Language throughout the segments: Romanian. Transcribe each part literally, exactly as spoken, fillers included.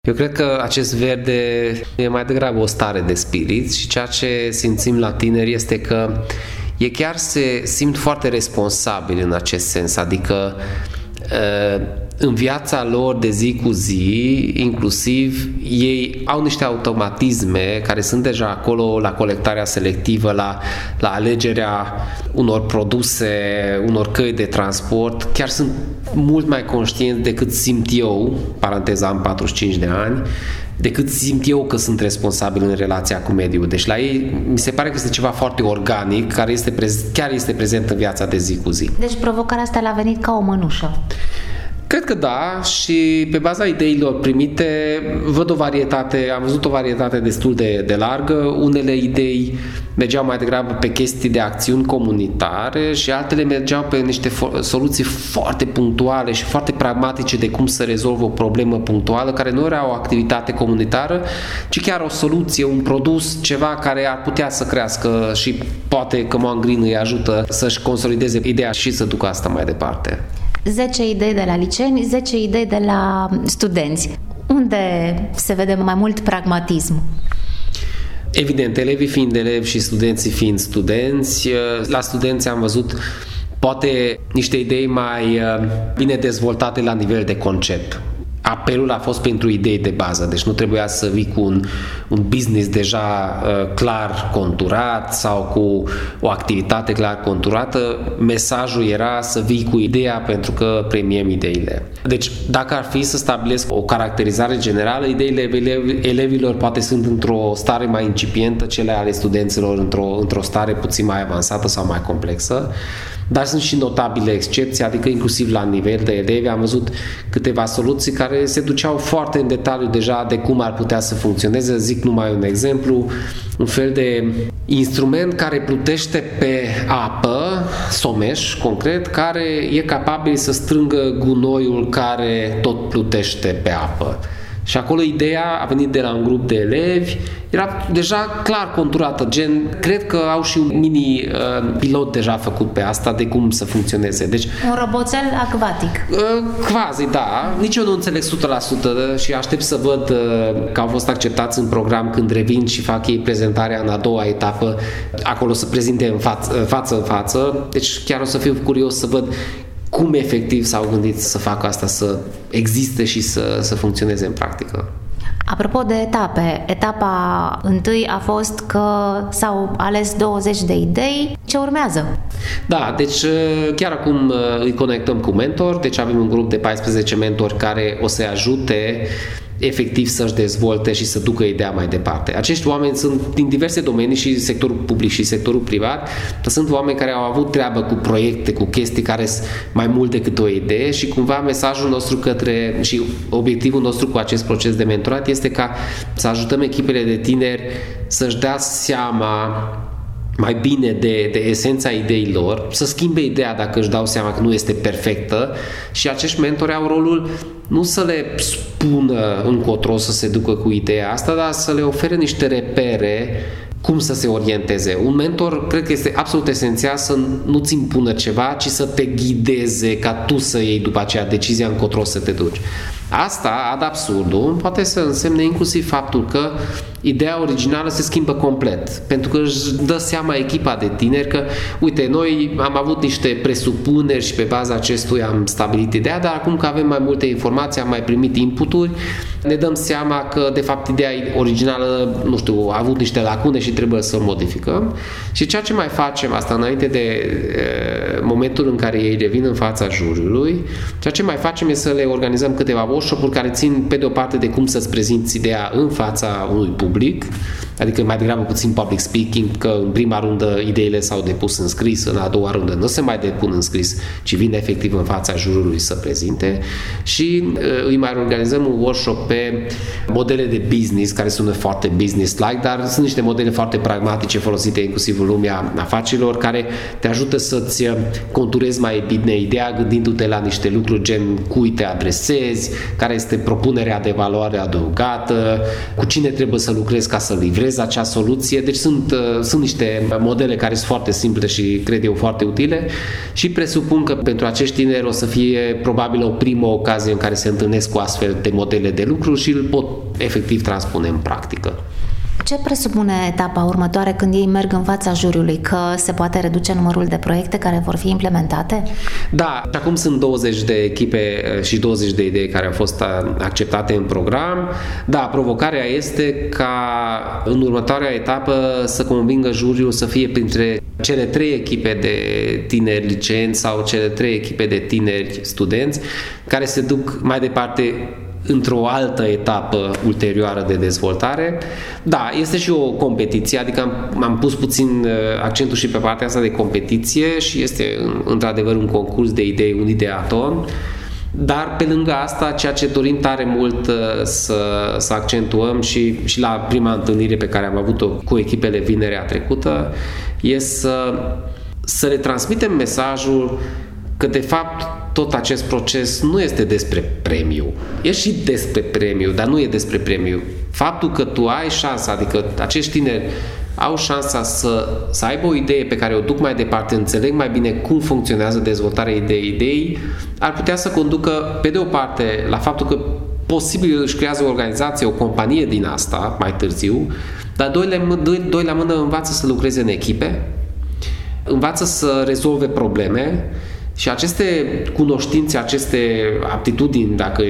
Eu cred că acest verde e mai degrabă o stare de spirit și ceea ce simțim la tineri este că ei chiar se simt foarte responsabili în acest sens, adică în viața lor de zi cu zi, inclusiv, ei au niște automatisme care sunt deja acolo la colectarea selectivă, la, la alegerea unor produse, unor căi de transport. Chiar sunt mult mai conștienți decât simt eu, paranteza am patruzeci și cinci de ani, decât simt eu că sunt responsabil în relația cu mediul. Deci la ei mi se pare că este ceva foarte organic, care este prez- chiar este prezent în viața de zi cu zi. Deci provocarea asta l-a venit ca o mănușă. Cred că da, și pe baza ideilor primite văd o varietate, am văzut o varietate destul de, de largă. Unele idei mergeau mai degrabă pe chestii de acțiuni comunitare și altele mergeau pe niște fo- soluții foarte punctuale și foarte pragmatice de cum să rezolvă o problemă punctuală, care nu era o activitate comunitară, ci chiar o soluție, un produs, ceva care ar putea să crească și poate că Moan Green îi ajută să-și consolideze ideea și să ducă asta mai departe. zece idei de la liceeni, zece idei de la studenți. Unde se vede mai mult pragmatism? Evident, elevii fiind elevi și studenții fiind studenți, la studenți am văzut poate niște idei mai bine dezvoltate la nivel de concept. Apelul a fost pentru idei de bază, deci nu trebuia să vii cu un, un business deja uh, clar conturat sau cu o activitate clar conturată. Mesajul era să vii cu ideea pentru că premiem ideile. Deci dacă ar fi să stabilesc o caracterizare generală, ideile elevilor poate sunt într-o stare mai incipientă, cele ale studenților într-o, într-o stare puțin mai avansată sau mai complexă. Dar sunt și notabile excepții, adică inclusiv la nivel de elevi am văzut câteva soluții care se duceau foarte în detaliu deja de cum ar putea să funcționeze. Zic numai un exemplu, un fel de instrument care plutește pe apă, someș concret, care e capabil să strângă gunoiul care tot plutește pe apă. Și acolo ideea a venit de la un grup de elevi, era deja clar conturată, gen, cred că au și un mini uh, pilot deja făcut pe asta de cum să funcționeze. Deci, un roboțel acvatic. Uh, quasi, da. Nici eu nu înțeleg o sută la sută și aștept să văd uh, că au fost acceptați în program când revin și fac ei prezentarea în a doua etapă, acolo să prezinte în față, față în față. Deci chiar o să fiu curios să văd cum efectiv s-au gândit să facă asta, să existe și să, să funcționeze în practică. Apropo de etape, etapa întâi a fost că s-au ales douăzeci de idei. Ce urmează? Da, deci chiar acum îi conectăm cu mentor, deci avem un grup de paisprezece mentori care o să-i ajute efectiv să-și dezvolte și să ducă ideea mai departe. Acești oameni sunt din diverse domenii, și sectorul public și sectorul privat, dar sunt oameni care au avut treabă cu proiecte, cu chestii care sunt mai mult decât o idee și cumva mesajul nostru către și obiectivul nostru cu acest proces de mentorat este ca să ajutăm echipele de tineri să-și dea seama mai bine de, de esența ideilor, să schimbe ideea dacă își dau seama că nu este perfectă, și acești mentori au rolul nu să le spună încotro să se ducă cu ideea asta, dar să le ofere niște repere cum să se orienteze. Un mentor cred că este absolut esențial să nu-ți impună ceva, ci să te ghideze ca tu să iei după aceea decizia încotro să te duci. Asta, ad absurdum, poate să însemne inclusiv faptul că ideea originală se schimbă complet, pentru că își dă seama echipa de tineri că, uite, noi am avut niște presupuneri și pe baza acestuia am stabilit ideea, dar acum că avem mai multe informații, am mai primit inputuri, ne dăm seama că, de fapt, ideea originală, nu știu, a avut niște lacune și trebuie să o modificăm. Și ceea ce mai facem, asta înainte de e, momentul în care ei revin în fața juriului, ceea ce mai facem este să le organizăm câteva workshop-uri care țin, pe de o parte, de cum să-ți prezinți ideea în fața unui public, adică mai degrabă puțin public speaking, că în prima rundă ideile s-au depus în scris, în a doua rundă nu se mai depun în scris, ci vin efectiv în fața jurului să prezinte, și uh, îi mai organizăm un workshop pe modele de business, care sună foarte business-like, dar sunt niște modele foarte pragmatice folosite inclusiv în lumea afacerilor, care te ajută să-ți conturezi mai bine ideea, gândindu-te la niște lucruri gen cui te adresezi, care este propunerea de valoare adăugată, cu cine trebuie să lucrezi ca să livrezi acea soluție. Deci sunt, sunt niște modele care sunt foarte simple și cred eu foarte utile și presupun că pentru acești tineri o să fie probabil o primă ocazie în care se întâlnesc cu astfel de modele de lucru și îl pot efectiv transpune în practică. Ce presupune etapa următoare când ei merg în fața juriului? Că se poate reduce numărul de proiecte care vor fi implementate? Da, acum sunt douăzeci de echipe și douăzeci de idei care au fost acceptate în program. Da, provocarea este ca în următoarea etapă să convingă juriul să fie printre cele trei echipe de tineri licenți sau cele trei echipe de tineri studenți care se duc mai departe într-o altă etapă ulterioară de dezvoltare. Da, este și o competiție, adică am, am pus puțin accentul și pe partea asta de competiție și este într-adevăr un concurs de idei, un ideaton, dar pe lângă asta, ceea ce dorim tare mult să, să accentuăm și, și la prima întâlnire pe care am avut-o cu echipele vinerea trecută, e să, să le transmitem mesajul că de fapt tot acest proces nu este despre premiu. E și despre premiu, dar nu e despre premiu. Faptul că tu ai șansa, adică acești tineri au șansa să, să aibă o idee pe care o duc mai departe, înțeleg mai bine cum funcționează dezvoltarea idei idei, ar putea să conducă, pe de o parte, la faptul că posibil își creează o organizație, o companie din asta, mai târziu, dar doi la, doi, doi la mână învață să lucreze în echipe, învață să rezolve probleme. Și aceste cunoștințe, aceste aptitudini, dacă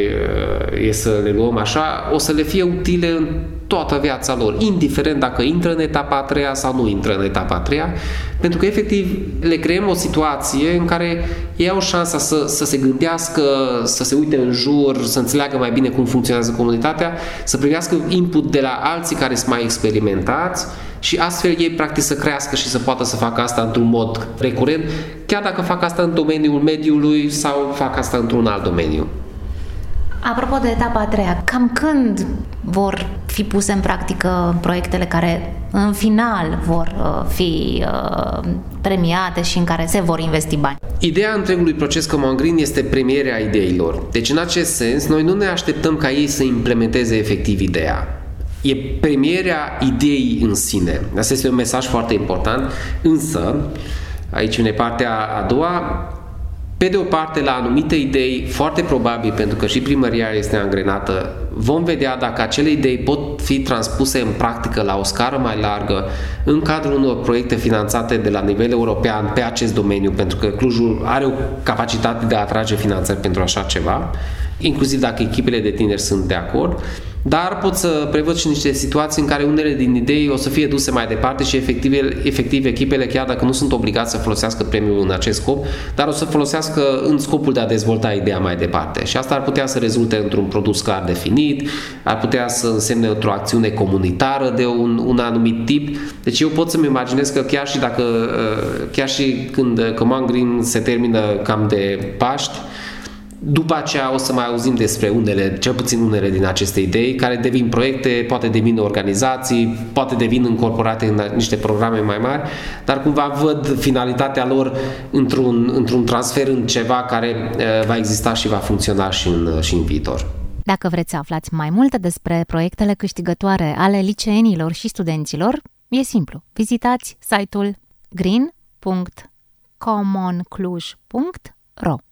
e să le luăm așa, o să le fie utile în toată viața lor, indiferent dacă intră în etapa a treia sau nu intră în etapa a treia, pentru că efectiv le creăm o situație în care ei au șansa să, să se gândească, să se uite în jur, să înțeleagă mai bine cum funcționează comunitatea, să primească input de la alții care sunt mai experimentați și astfel ei practic să crească și să poată să facă asta într-un mod recurent, chiar dacă fac asta în domeniul mediului sau fac asta într-un alt domeniu. Apropo de etapa a treia, cam când vor fi puse în practică proiectele care în final vor fi premiate și în care se vor investi bani? Ideea întregului proces Common Green este premierea ideilor. Deci în acest sens, noi nu ne așteptăm ca ei să implementeze efectiv ideea. E premierea ideii în sine. Asta este un mesaj foarte important, însă, aici vine partea a doua, pe de o parte, la anumite idei, foarte probabil, pentru că și primăria este angrenată, vom vedea dacă acele idei pot fi transpuse în practică la o scară mai largă în cadrul unor proiecte finanțate de la nivel european pe acest domeniu, pentru că Clujul are o capacitate de a atrage finanțări pentru așa ceva, inclusiv dacă echipele de tineri sunt de acord, dar pot să prevăd și niște situații în care unele din idei o să fie duse mai departe și efectiv, efectiv echipele, chiar dacă nu sunt obligați să folosească premiul în acest scop, dar o să folosească în scopul de a dezvolta ideea mai departe. Și asta ar putea să rezulte într-un produs clar definit, ar putea să însemne într-o acțiune comunitară de un, un anumit tip. Deci eu pot să-mi imaginez că chiar și dacă, chiar și când Common Green se termină cam de Paști, după aceea o să mai auzim despre unele, cel puțin unele din aceste idei, care devin proiecte, poate devin organizații, poate devin încorporate în niște programe mai mari, dar cumva văd finalitatea lor într-un, într-un transfer în ceva care uh, va exista și va funcționa și în, și în viitor. Dacă vreți să aflați mai multe despre proiectele câștigătoare ale liceenilor și studenților, e simplu. Vizitați site-ul green punct common cluj punct ro.